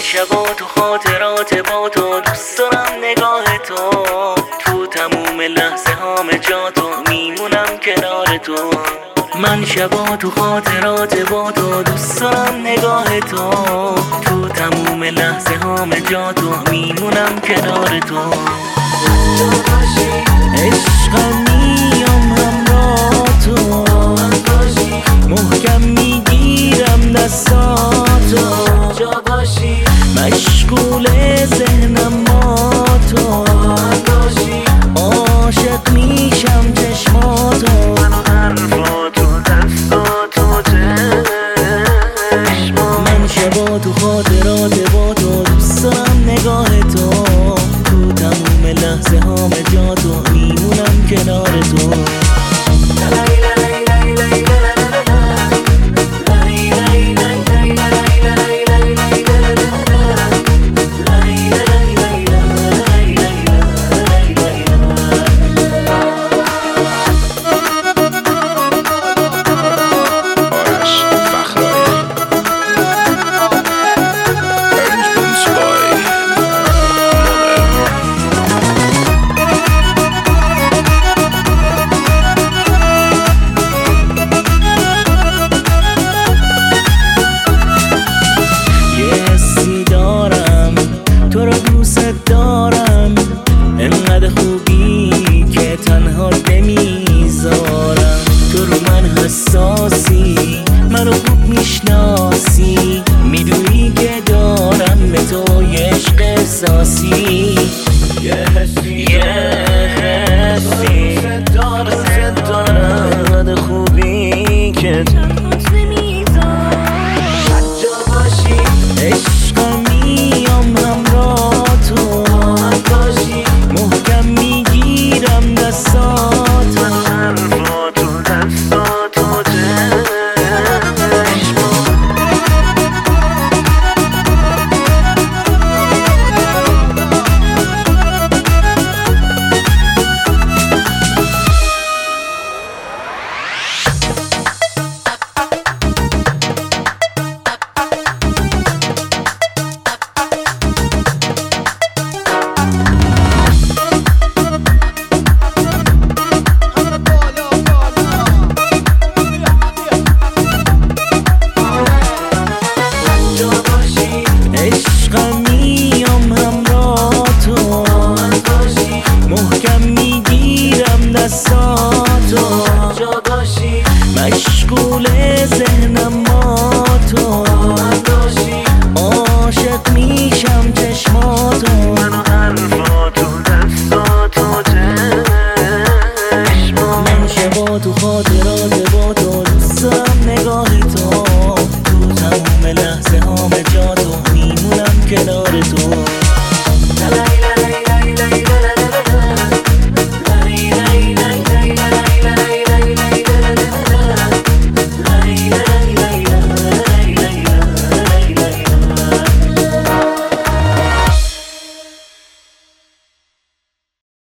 شبا تو خاطرات با تو، دوست دارم نگاه تو، تو تموم لحظه هام جا تو، میمونم کنار تو. من شبا تو خاطرات با تو، دوست دارم نگاه تو، تو تموم لحظه هام جا تو، میمونم کنار تو. عشقم میام همراه تو، محکم میگیرم دستاتو، مشغول ذهنم با تو، عاشق میشم چشماتو، حرفاتو دستاتو چشمام. من شبا تو خاطرات با تو، دوست دارم نگاه تو، تو تموم لحظه هام جا تو، میمونم کنار تو. تو رو دوست دارم، انقدر خوبی که تنها نمیذارم. تو رو من حساسی، منو خوب میشناسی، میدونی که دارم به تو عشق احساسی. یه حسی دارم، انقدر خوبی که تنها نمیذارم. حتی باشی عشقم میام همراه تو، محکم میگیرم دستاتو، حرفاتو دستاتو مشغول ذهنم با تو، عاشق میشم چشماتو، حرفاتو دستاتو چشمام. من شبا تو خاطرات با تو، دوست دارم نگاه تو، تو تموم لحظه هام جا تو، میمونم کنار تو.